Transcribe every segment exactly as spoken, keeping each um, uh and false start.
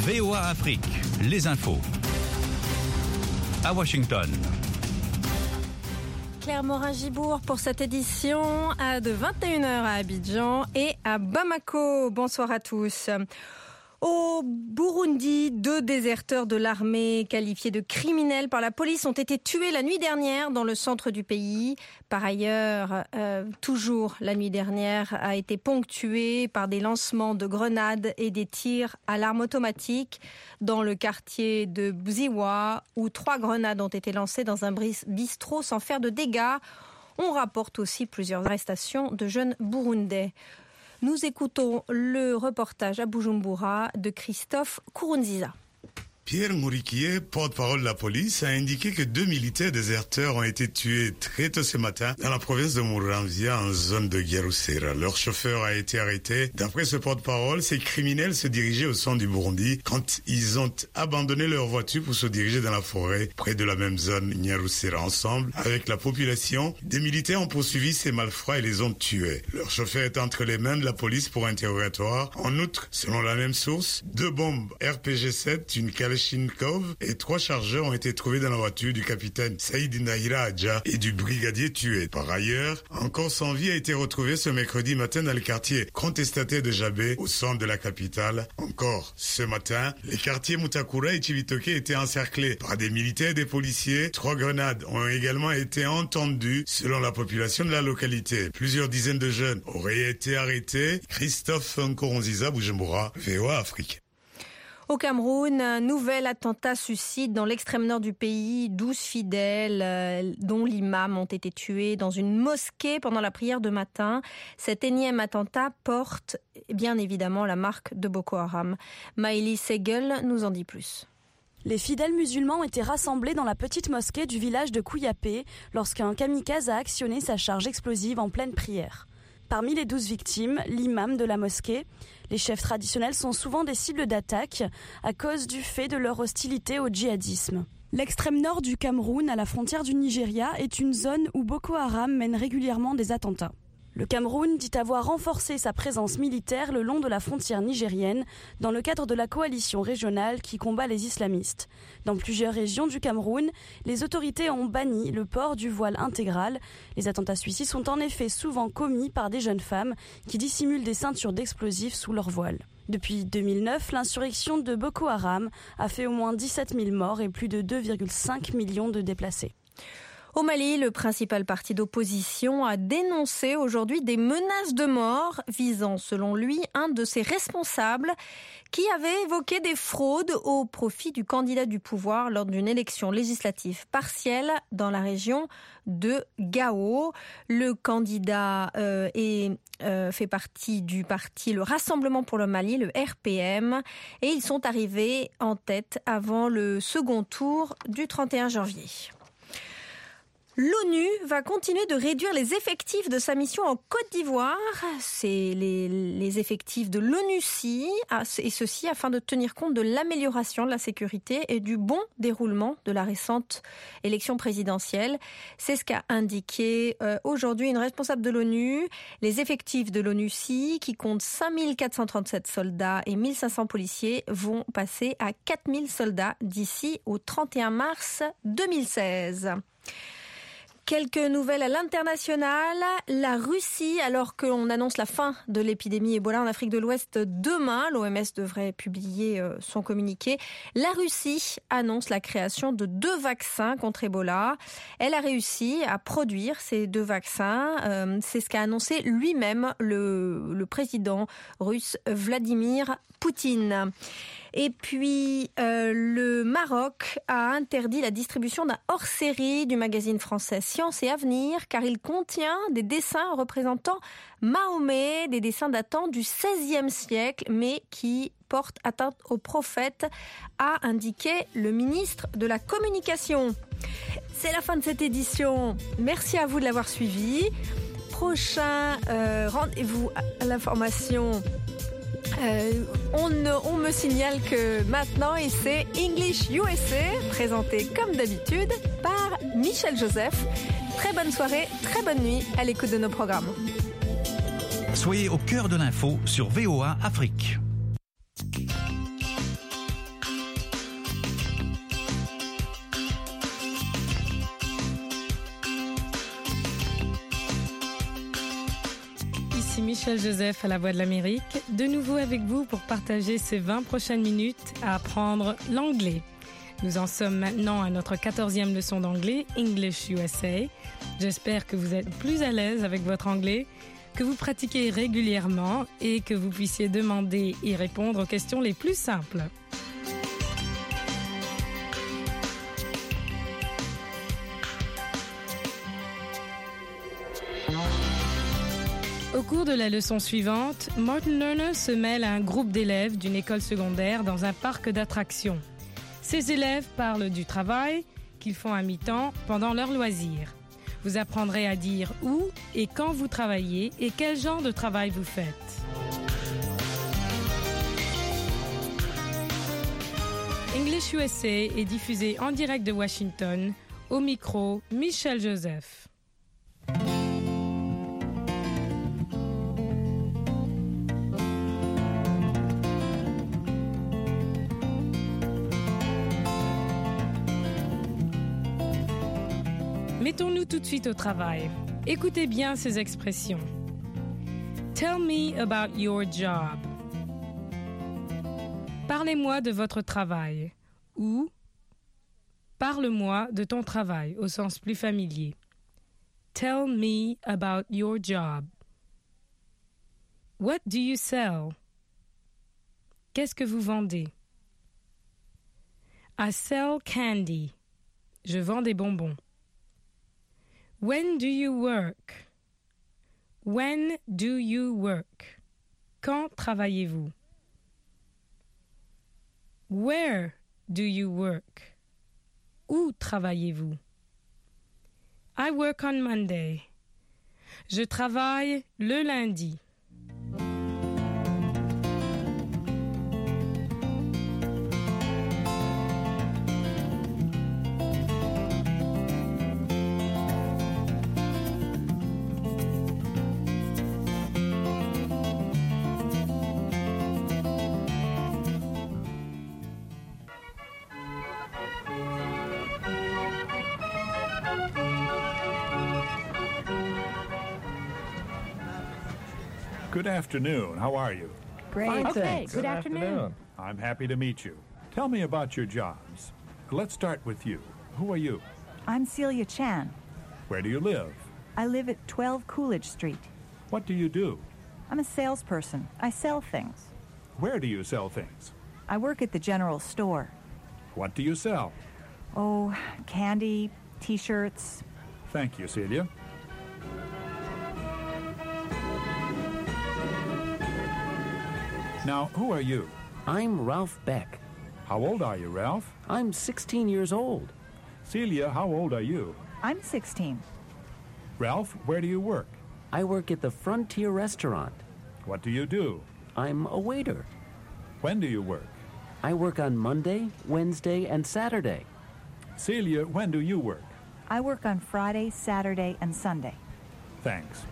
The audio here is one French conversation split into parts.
V O A Afrique, les infos. À Washington. Claire Morin-Gibourg pour cette édition à de vingt et une heures à Abidjan et à Bamako. Bonsoir à tous. Au Burundi, deux déserteurs de l'armée qualifiés de criminels par la police ont été tués la nuit dernière dans le centre du pays. Par ailleurs, euh, toujours la nuit dernière, a été ponctuée par des lancements de grenades et des tirs à l'arme automatique dans le quartier de Bziwa, où trois grenades ont été lancées dans un bistrot sans faire de dégâts. On rapporte aussi plusieurs arrestations de jeunes Burundais. Nous écoutons le reportage à Bujumbura de Christophe Kourounziza. Pierre Mouriquier, porte-parole de la police, a indiqué que deux militaires déserteurs ont été tués très tôt ce matin dans la province de Muramvya, en zone de Giarusera. Leur chauffeur a été arrêté. D'après ce porte-parole, ces criminels se dirigeaient au centre du Burundi quand ils ont abandonné leur voiture pour se diriger dans la forêt près de la même zone Giarusera. Ensemble, avec la population, des militaires ont poursuivi ces malfrats et les ont tués. Leur chauffeur est entre les mains de la police pour interrogatoire. En outre, selon la même source, deux bombes R P G sept, une Kalachnikov et trois chargeurs ont été trouvés dans la voiture du capitaine Saïd Nahira Adja et du brigadier tué. Par ailleurs, un corps sans vie a été retrouvé ce mercredi matin dans le quartier contestataire de Jabé, au centre de la capitale. Encore ce matin, les quartiers Mutakura et Chibitoke étaient encerclés par des militaires et des policiers. Trois grenades ont également été entendues selon la population de la localité. Plusieurs dizaines de jeunes auraient été arrêtés. Christophe Nkoronziza, Bujumbura, V O A Afrique. Au Cameroun, un nouvel attentat suicide dans l'extrême nord du pays. douze fidèles, euh, dont l'imam, ont été tués dans une mosquée pendant la prière de matin. Cet énième attentat porte bien évidemment la marque de Boko Haram. Maëlys Segel nous en dit plus. Les fidèles musulmans ont été rassemblés dans la petite mosquée du village de Kouyapé lorsqu'un kamikaze a actionné sa charge explosive en pleine prière. Parmi les douze victimes, l'imam de la mosquée. Les chefs traditionnels sont souvent des cibles d'attaque à cause du fait de leur hostilité au djihadisme. L'extrême nord du Cameroun, à la frontière du Nigeria, est une zone où Boko Haram mène régulièrement des attentats. Le Cameroun dit avoir renforcé sa présence militaire le long de la frontière nigérienne dans le cadre de la coalition régionale qui combat les islamistes. Dans plusieurs régions du Cameroun, les autorités ont banni le port du voile intégral. Les attentats suicides sont en effet souvent commis par des jeunes femmes qui dissimulent des ceintures d'explosifs sous leur voile. Depuis deux mille neuf, l'insurrection de Boko Haram a fait au moins dix-sept mille morts et plus de deux virgule cinq millions de déplacés. Au Mali, le principal parti d'opposition a dénoncé aujourd'hui des menaces de mort visant, selon lui, un de ses responsables qui avait évoqué des fraudes au profit du candidat du pouvoir lors d'une élection législative partielle dans la région de Gao. Le candidat euh, est, euh, fait partie du parti le Rassemblement pour le Mali, le R P M, et ils sont arrivés en tête avant le second tour du trente et un janvier. L'ONU va continuer de réduire les effectifs de sa mission en Côte d'Ivoire. C'est les, les effectifs de l'ONUCI, et ceci afin de tenir compte de l'amélioration de la sécurité et du bon déroulement de la récente élection présidentielle. C'est ce qu'a indiqué euh, aujourd'hui une responsable de l'ONU. Les effectifs de l'ONUCI, qui comptent cinq mille quatre cent trente-sept soldats et mille cinq cents policiers, vont passer à quatre mille soldats d'ici au trente et un mars deux mille seize. Quelques nouvelles à l'international. La Russie, alors qu'on annonce la fin de l'épidémie Ebola en Afrique de l'Ouest demain, l'O M S devrait publier son communiqué. La Russie annonce la création de deux vaccins contre Ebola. Elle a réussi à produire ces deux vaccins. C'est ce qu'a annoncé lui-même le, le président russe Vladimir Poutine. Et puis, euh, le Maroc a interdit la distribution d'un hors-série du magazine français Science et Avenir, car il contient des dessins représentant Mahomet, des dessins datant du seizième siècle, mais qui portent atteinte au prophète, a indiqué le ministre de la Communication. C'est la fin de cette édition. Merci à vous de l'avoir suivi. Prochain euh, rendez-vous à l'information. Euh, on, on me signale que maintenant, et c'est English U S A, présenté comme d'habitude par Michel Joseph. Très bonne soirée, très bonne nuit à l'écoute de nos programmes. Soyez au cœur de l'info sur V O A Afrique. ici Michel Joseph à la Voix de l'Amérique, de nouveau avec vous pour partager ces vingt prochaines minutes à apprendre l'anglais. Nous en sommes maintenant à notre quatorzième leçon d'anglais, English U S A. J'espère que vous êtes plus à l'aise avec votre anglais, que vous pratiquez régulièrement et que vous puissiez demander et répondre aux questions les plus simples. Au cours de la leçon suivante, Martin Lerner se mêle à un groupe d'élèves d'une école secondaire dans un parc d'attractions. Ces élèves parlent du travail qu'ils font à mi-temps pendant leurs loisirs. Vous apprendrez à dire où et quand vous travaillez et quel genre de travail vous faites. English U S A est diffusé en direct de Washington. Au micro, Michel Joseph. Mettons-nous tout de suite au travail. Écoutez bien ces expressions. Tell me about your job. Parlez-moi de votre travail. Ou parle-moi de ton travail au sens plus familier. Tell me about your job. What do you sell? Qu'est-ce que vous vendez? I sell candy. Je vends des bonbons. When do you work? When do you work? Quand travaillez-vous? Where do you work? Où travaillez-vous? I work on Monday. Je travaille le lundi. Good afternoon. How are you? Great. Fine, Okay, thanks. good afternoon. I'm happy to meet you. Tell me about your jobs. Let's start with you. Who are you? I'm Celia Chan. Where do you live? I live at twelve Coolidge Street. What do you do? I'm a salesperson. I sell things. Where do you sell things? I work at the general store. What do you sell? Oh, candy, T-shirts. Thank you, Celia. Now, who are you? I'm Ralph Beck. How old are you, Ralph? I'm sixteen years old. Celia, how old are you? I'm sixteen. Ralph, where do you work? I work at the Frontier Restaurant. What do you do? I'm a waiter. When do you work? I work on Monday, Wednesday, and Saturday. Celia, when do you work? I work on Friday, Saturday, and Sunday. Thanks.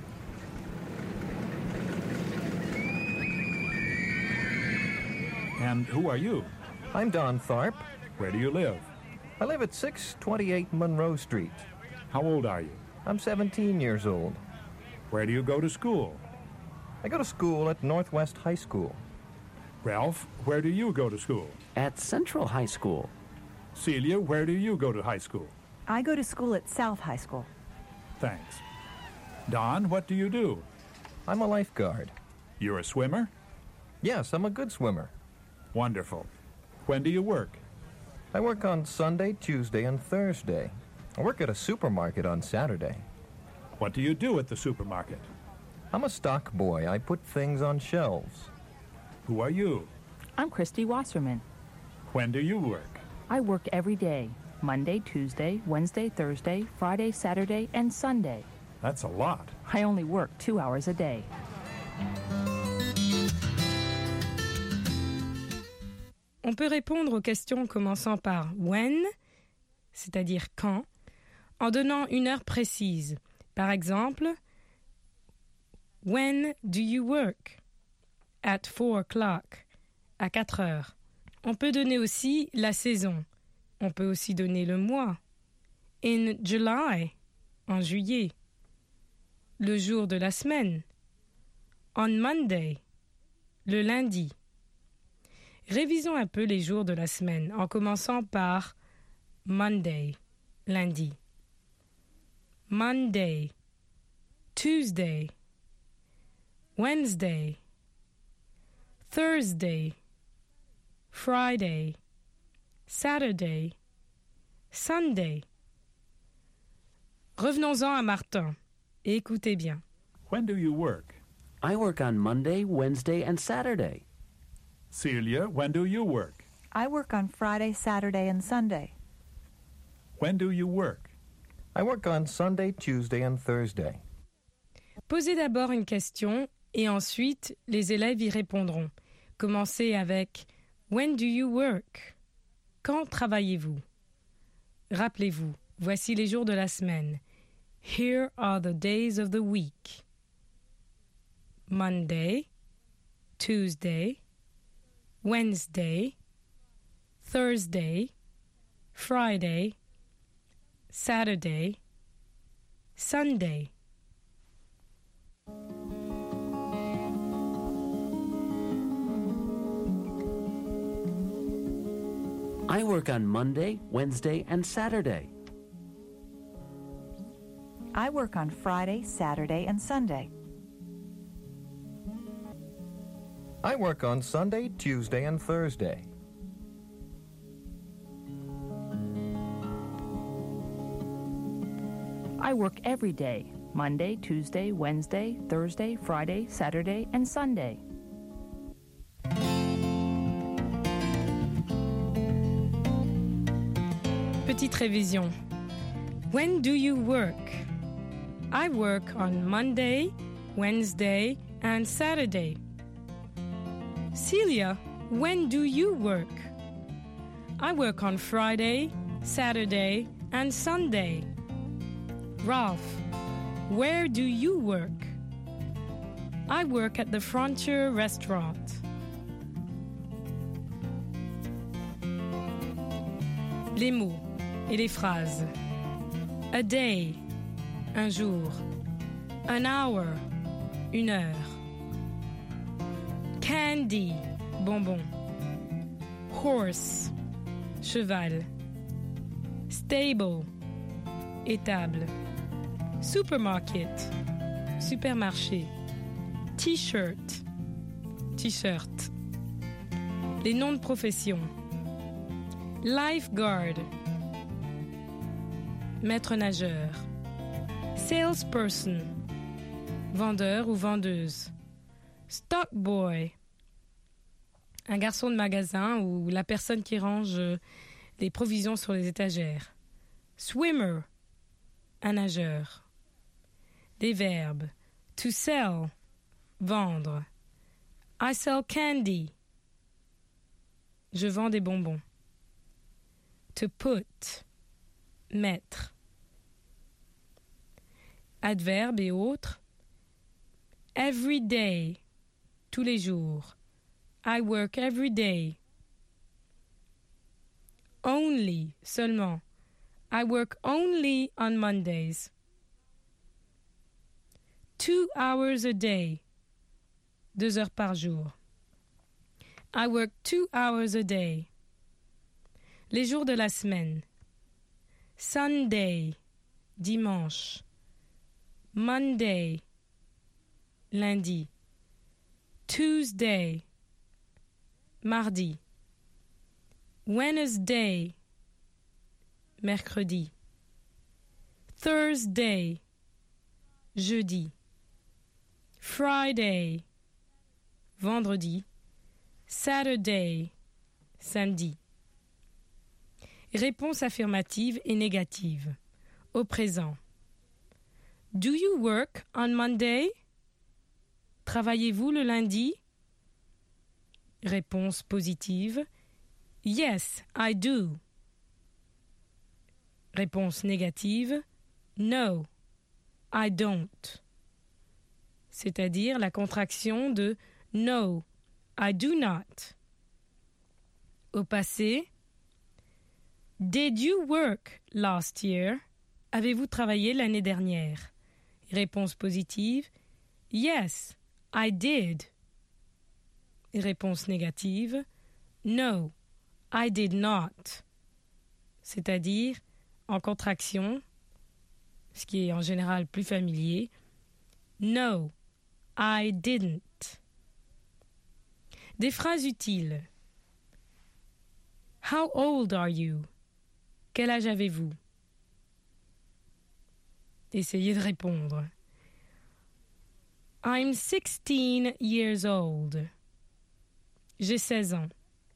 And who are you? I'm Don Tharp. Where do you live? I live at six twenty-eight Monroe Street. How old are you? I'm seventeen years old. Where do you go to school? I go to school at Northwest High School. Ralph, where do you go to school? At Central High School. Celia, where do you go to high school? I go to school at South High School. Thanks. Don, what do you do? I'm a lifeguard. You're a swimmer? Yes, I'm a good swimmer. Wonderful. When do you work? I work on Sunday, Tuesday, and Thursday. I work at a supermarket on Saturday. What do you do at the supermarket? I'm a stock boy. I put things on shelves. Who are you? I'm Christy Wasserman. When do you work? I work every day. Monday, Tuesday, Wednesday, Thursday, Friday, Saturday, and Sunday. That's a lot. I only work two hours a day. On peut répondre aux questions commençant par when, c'est-à-dire quand, en donnant une heure précise. Par exemple, when do you work? At four o'clock, à quatre heures. On peut donner aussi la saison. On peut aussi donner le mois. In July, en juillet. Le jour de la semaine. On Monday, le lundi. Révisons un peu les jours de la semaine en commençant par Monday, lundi. Monday, Tuesday, Wednesday, Thursday, Friday, Saturday, Sunday. Revenons-en à Martin et écoutez bien. When do you work? I work on Monday, Wednesday, and Saturday. Celia, when do you work? I work on Friday, Saturday, and Sunday. When do you work? I work on Sunday, Tuesday, and Thursday. Posez d'abord une question et ensuite les élèves y répondront. Commencez avec When do you work? Quand travaillez-vous? Rappelez-vous, voici les jours de la semaine. Here are the days of the week. Monday, Tuesday, Wednesday, Thursday, Friday, Saturday, Sunday. I work on Monday, Wednesday, and Saturday. I work on Friday, Saturday, and Sunday. I work on Sunday, Tuesday, and Thursday. I work every day, Monday, Tuesday, Wednesday, Thursday, Friday, Saturday, and Sunday. Petite révision. When do you work? I work on Monday, Wednesday, and Saturday. Celia, when do you work? I work on Friday, Saturday, and Sunday. Ralph, where do you work? I work at the Frontier Restaurant. Les mots et les phrases. A day, un jour. An hour, une heure. Candy, bonbon. Horse, cheval. Stable, étable. Supermarket, supermarché. T-shirt, t-shirt. Les noms de profession. Lifeguard, maître nageur. Salesperson, vendeur ou vendeuse. Stock boy, un garçon de magasin ou la personne qui range les provisions sur les étagères. Swimmer, un nageur. Des verbes. To sell, vendre. I sell candy, je vends des bonbons. To put, mettre. Adverbe et autres. Every day, tous les jours. I work every day. Only, seulement. I work only on Mondays. Two hours a day, deux heures par jour. I work two hours a day. Les jours de la semaine. Sunday, dimanche. Monday, lundi. Tuesday, mardi. Wednesday, mercredi. Thursday, jeudi. Friday, vendredi. Saturday, samedi. Réponse affirmative et négative. Au présent. Do you work on Monday? Travaillez-vous le lundi? Réponse positive. Yes, I do. Réponse négative. No, I don't. C'est-à-dire la contraction de no, I do not. Au passé. Did you work last year? Avez-vous travaillé l'année dernière? Réponse positive. Yes, I did. Et réponse négative, no, I did not. C'est-à-dire, en contraction, ce qui est en général plus familier, no, I didn't. Des phrases utiles. How old are you? Quel âge avez-vous? Essayez de répondre. I'm sixteen years old. J'ai seize ans.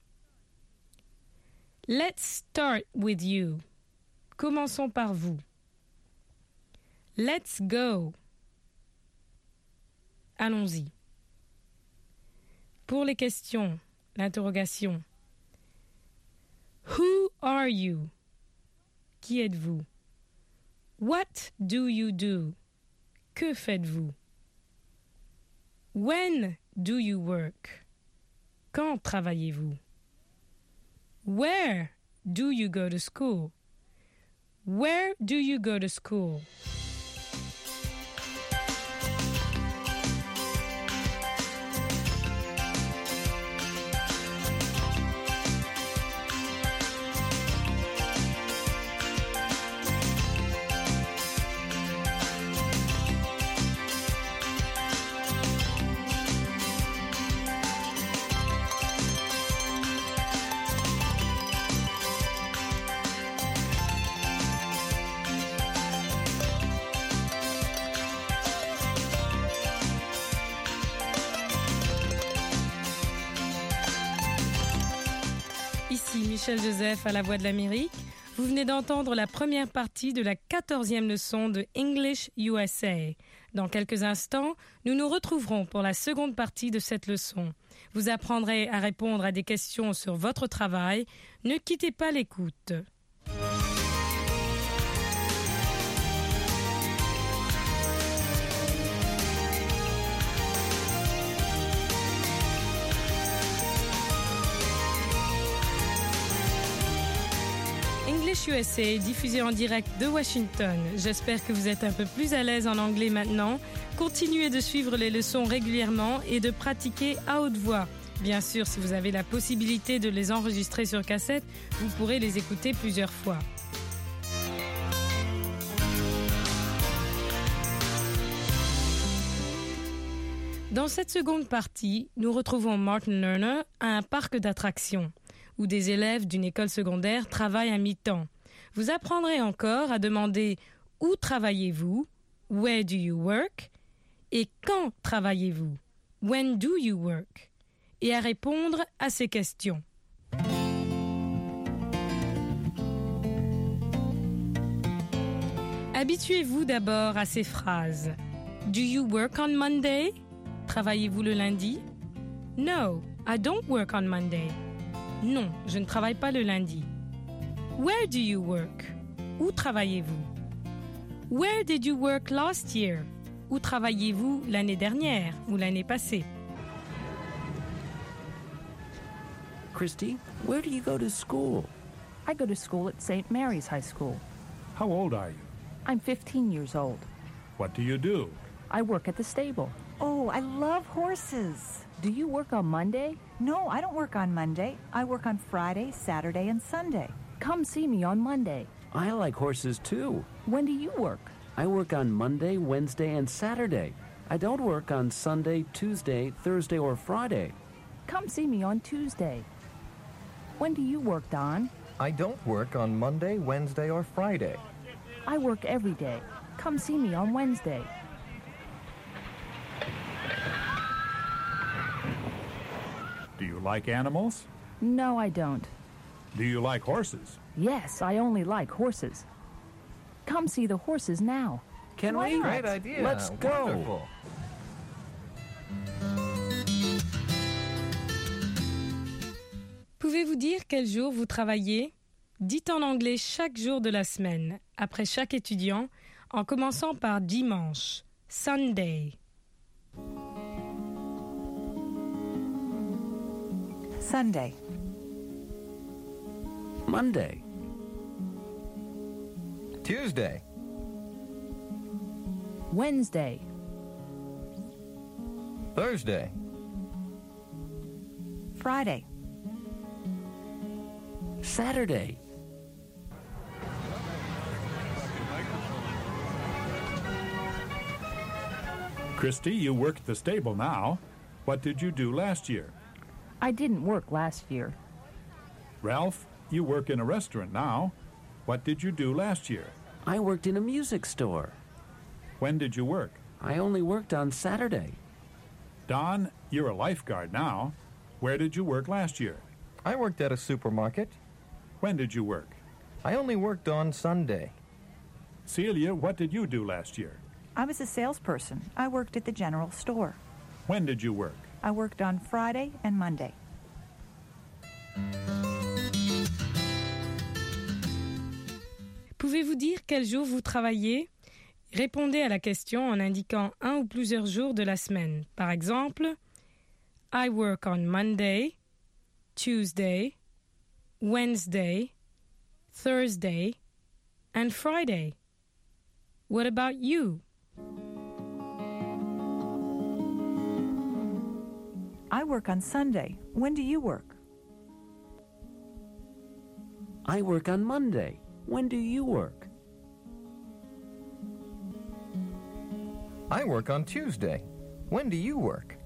Let's start with you. Commençons par vous. Let's go. Allons-y. Pour les questions, l'interrogation. Who are you? Qui êtes-vous? What do you do? Que faites-vous? When do you work? Quand travaillez-vous? Where do you go to school? Where do you go to school? Ici Michel Joseph à la Voix de l'Amérique. Vous venez d'entendre la première partie de la quatorzième leçon de English U S A. Dans quelques instants, nous nous retrouverons pour la seconde partie de cette leçon. Vous apprendrez à répondre à des questions sur votre travail. Ne quittez pas l'écoute. English U S A, diffusé en direct de Washington. J'espère que vous êtes un peu plus à l'aise en anglais maintenant. Continuez de suivre les leçons régulièrement et de pratiquer à haute voix. Bien sûr, si vous avez la possibilité de les enregistrer sur cassette, vous pourrez les écouter plusieurs fois. Dans cette seconde partie, nous retrouvons Martin Lerner à un parc d'attractions, où des élèves d'une école secondaire travaillent à mi-temps. Vous apprendrez encore à demander « Où travaillez-vous » « Where do you work » et « Quand travaillez-vous » « When do you work » et à répondre à ces questions. Habituez-vous d'abord à ces phrases. « Do you work on Monday » Travaillez-vous le lundi? No, I don't work on Monday. Non, je ne travaille pas le lundi. Where do you work? Où travaillez-vous? Where did you work last year? Où travailliez-vous l'année dernière ou l'année passée? Christy, where do you go to school? I go to school at Saint Mary's High School. How old are you? I'm fifteen years old. What do you do? I work at the stable. Oh, I love horses. Do you work on Monday? No, I don't work on Monday. I work on Friday, Saturday, and Sunday. Come see me on Monday. I like horses too. When do you work? I work on Monday, Wednesday, and Saturday. I don't work on Sunday, Tuesday, Thursday, or Friday. Come see me on Tuesday. When do you work, Don? I don't work on Monday, Wednesday, or Friday. I work every day. Come see me on Wednesday. Do you like animals? No, I don't. Do you like horses? Yes, I only like horses. Come see the horses now. Can Why we? not? Great idea. Let's go. Wonderful. Pouvez-vous dire quel jour vous travaillez? Dites en anglais chaque jour de la semaine, après chaque étudiant, en commençant par dimanche, Sunday. Sunday. Monday. Tuesday. Wednesday. Thursday. Friday. Saturday. Christy, you work at the stable now. What did you do last year? I didn't work last year. Ralph, you work in a restaurant now. What did you do last year? I worked in a music store. When did you work? I only worked on Saturday. Don, you're a lifeguard now. Where did you work last year? I worked at a supermarket. When did you work? I only worked on Sunday. Celia, what did you do last year? I was a salesperson. I worked at the general store. When did you work? I worked on Friday and Monday. Pouvez-vous dire quel jour vous travaillez? Répondez à la question en indiquant un ou plusieurs jours de la semaine. Par exemple, I work on Monday, Tuesday, Wednesday, Thursday, and Friday. What about you? I work on Sunday. When do you work? I work on Monday. When do you work? I work on Tuesday. When do you work?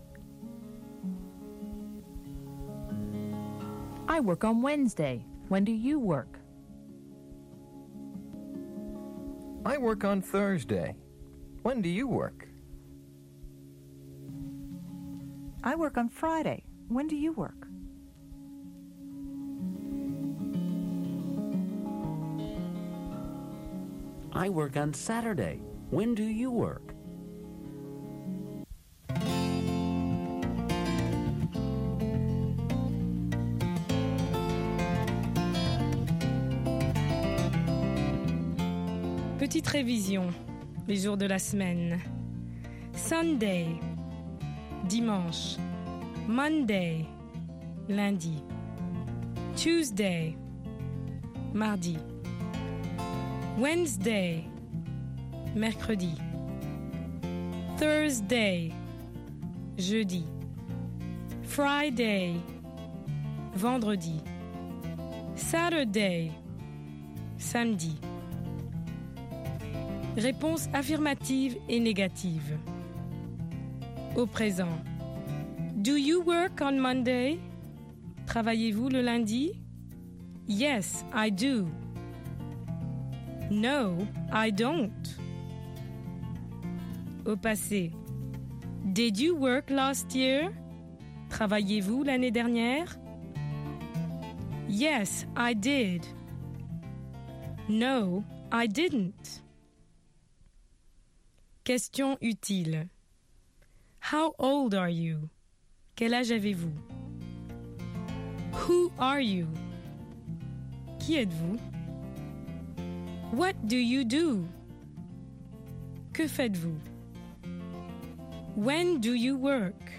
I work on Wednesday. When do you work? I work on Thursday. When do you work? I work on Friday. When do you work? I work on Saturday. When do you work? Petite révision, les jours de la semaine. Sunday, dimanche. Monday, lundi. Tuesday, mardi. Wednesday, mercredi. Thursday, jeudi. Friday, vendredi. Saturday, samedi. Réponse affirmative et négative. Au présent. Do you work on Monday? Travaillez-vous le lundi? Yes, I do. No, I don't. Au passé. Did you work last year? Travaillez-vous l'année dernière? Yes, I did. No, I didn't. Question utile. How old are you? Quel âge avez-vous? Who are you? Qui êtes-vous? What do you do? Que faites-vous? When do you work?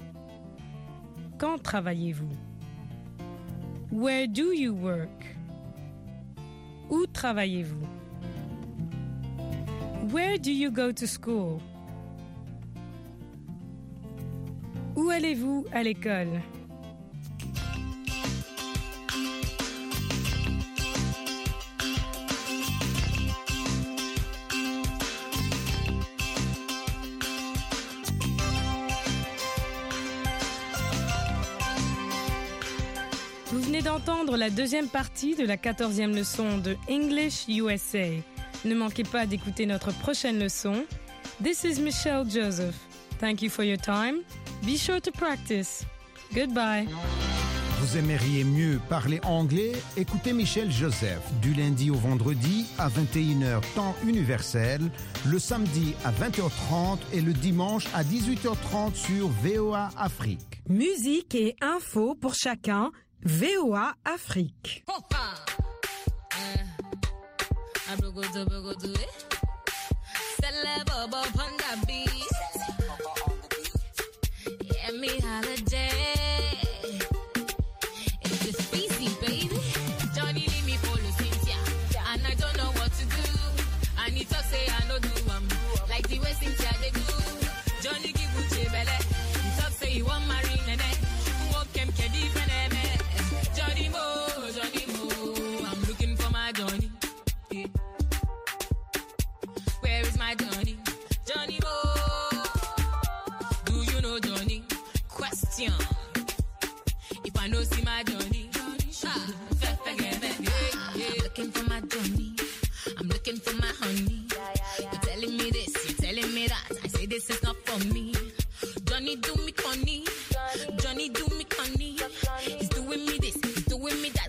Quand travaillez-vous? Where do you work? Où travaillez-vous? Where do you go to school? Où allez-vous à l'école? Vous venez d'entendre la deuxième partie de la quatorzième leçon de English U S A. Ne manquez pas d'écouter notre prochaine leçon. This is Michelle Joseph. Thank you for your time. Be sure to practice. Goodbye. Vous aimeriez mieux parler anglais? Écoutez Michelle Joseph du lundi au vendredi à vingt et une heures temps universel, le samedi à vingt heures trente et le dimanche à dix-huit heures trente sur V O A Afrique. Musique et infos pour chacun. V O A Afrique. Say I know do um like the way Cynthia they do. Johnny give Uche belle.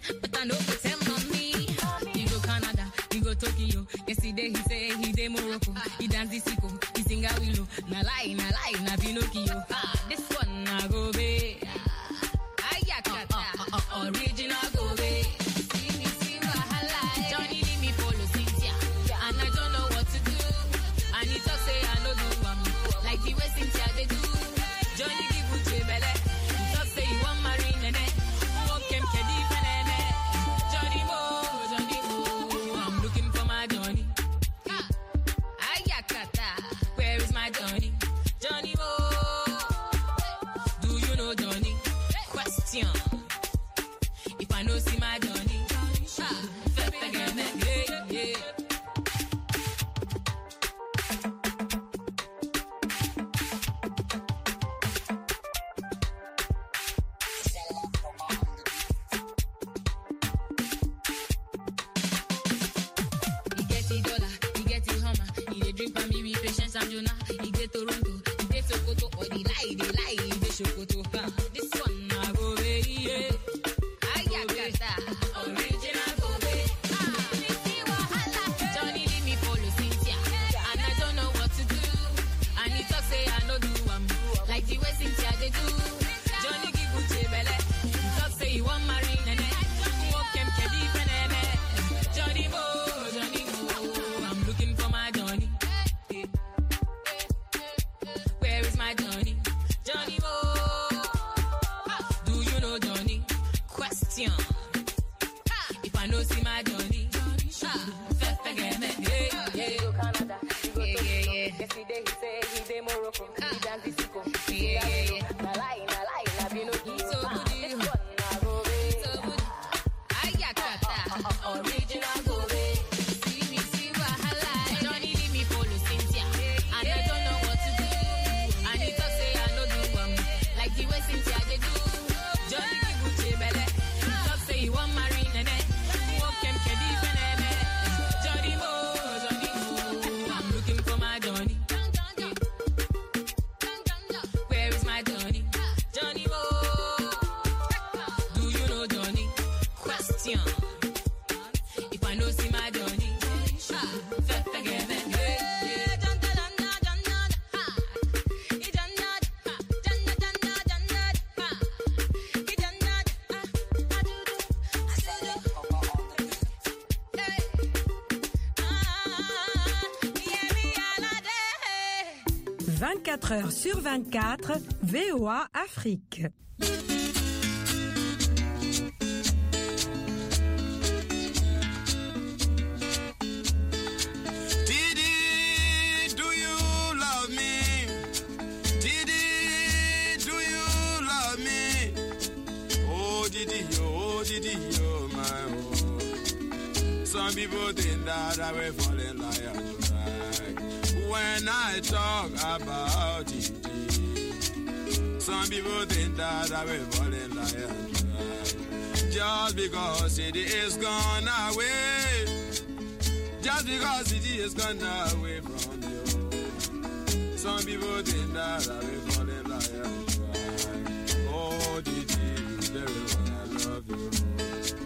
but I know go tell mommy. He go Canada, he go Tokyo. Yesterday he say he dey Morocco. He dance the sicko, he sing a willow. Na lie, na lie, na Pinocchio. Ah, this one na go be. Ayakata, uh, uh, uh, original go be. See me, see wahala. Johnny leave me follow Cynthia, and I don't know what to do. And he talk say I no do am, like the way Cynthia they do. Johnny give Uche belle. He talk say he want marry Nene. Walk him kedi penene. Johnny Mo, Johnny Mo, I'm looking for my Johnny. Ayakata, where is my Johnny? Johnny Mo, do you know Johnny? Question. If I know see my Johnny, ah, fe- again, yeah, yeah. He get the dollar, he get the hammer. He dey drink for me with patience and Jonah. He get Toronto, he get Sokoto. Or the lie, the lie, he dey Sokoto. Ah, this one na go be, yeah. Ayakata, original go be. Ah, me see wahala. Johnny leave me follow Cynthia, and I don't know what to do. And he talk say I no do am, like the way Cynthia they do. Johnny give Uche belle. He talk say he want marry Nene. Walk him kedi penene. Johnny Mo, Johnny Mo, I'm looking for my Johnny. Where is my Johnny? Johnny Mo, do you know Johnny? Question. If I know see my Johnny, ah, fe- forget me. Yeah, yeah. He go Canada, he go yeah, yeah, yeah. Yesterday he say he dey Morocco, he dance the sicko. Yeah, yeah, yeah. Na lie, na lie, na Pinocchio. So good, this one na go be. So good. Ayakata, original go be. See me, see wahala. Johnny leave me follow Cynthia, and I don't know what to do. And he talk say I no do am, like the way Cynthia they do. Johnny give Uche belle. He talk say he want marry Nene. Walk him kedi penene. Johnny Mo, Johnny Mo, I'm looking for my Johnny. Where is my Johnny? Johnny Mo, do you know Johnny? Question. If I know see my Johnny, ah, fe- forget me. Yeah, yeah. vingt-quatre heures sur vingt-quatre, V O A Afrique. Didi, do you love me? Didi, do you love me? Oh, Didi, oh, Didi, oh, my, oh. Some people think that I will fall in like a drag when I talk about Didi. Some people think that I will fall in like a drag just because Didi is gone away. Just because Didi is gone away from you. Some people think that I will fall in like a drag. Oh, Didi, very well, I love you.